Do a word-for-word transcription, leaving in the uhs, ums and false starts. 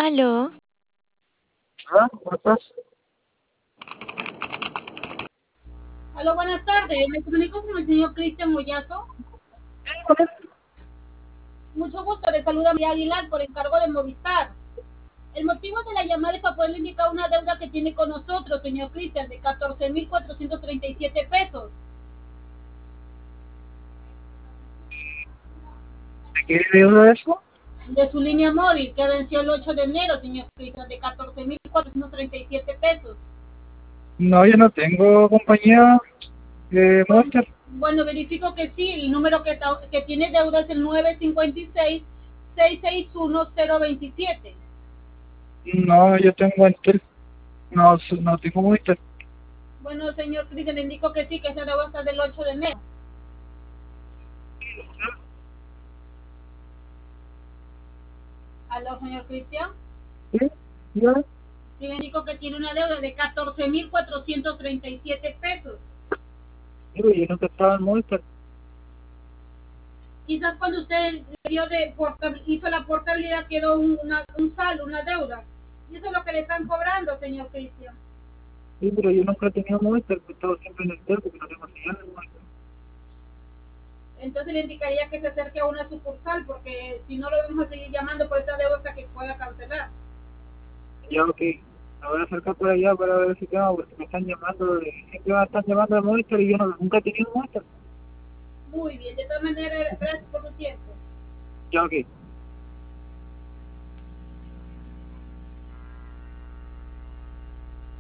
Aló, Hola, ¿cómo estás? Aló, buenas tardes. Me comunico con el señor Cristian Moyazo. Mucho gusto. Le saluda María Aguilar por encargo de Movistar. El motivo de la llamada es para poderle indicar una deuda que tiene con nosotros, señor Cristian, de catorce mil cuatrocientos treinta y siete pesos. ¿Qué deuda es eso? De su línea móvil, que venció el ocho de enero, señor Cristian, de catorce mil cuatrocientos treinta y siete pesos. No, yo no tengo compañía de Bueno, Monster. bueno, verifico que sí. El número que, que tiene deuda es el nueve cinco seis, seis seis uno, cero dos siete. No, yo tengo Entel. No, s- no tengo Monster. Bueno, señor Cristian, le indico que sí, que esa deuda está del ocho de enero. Aló, señor Cristian. ¿Sí? ¿Ya? Sí, le indico que tiene una deuda de catorce mil cuatrocientos treinta y siete pesos. Digo, yo nunca estaba en Monster. Quizás cuando usted dio de portab- hizo la portabilidad quedó un, una, un saldo, una deuda. Y eso es lo que le están cobrando, señor Cristian. Sí, pero yo nunca he tenido Monster, he estado siempre en Entel porque no tengo señal de Monster. Entonces le indicaría que se acerque a una sucursal, porque si no lo vamos a seguir llamando por esta deuda hasta que pueda cancelar. Ya, ok. Me voy a acercar por allá para ver si queda, porque me están llamando, de, siempre me están llamando de Monster y yo no, nunca he tenido Monster. Muy bien, de todas maneras, gracias por su tiempo. Ya, ok.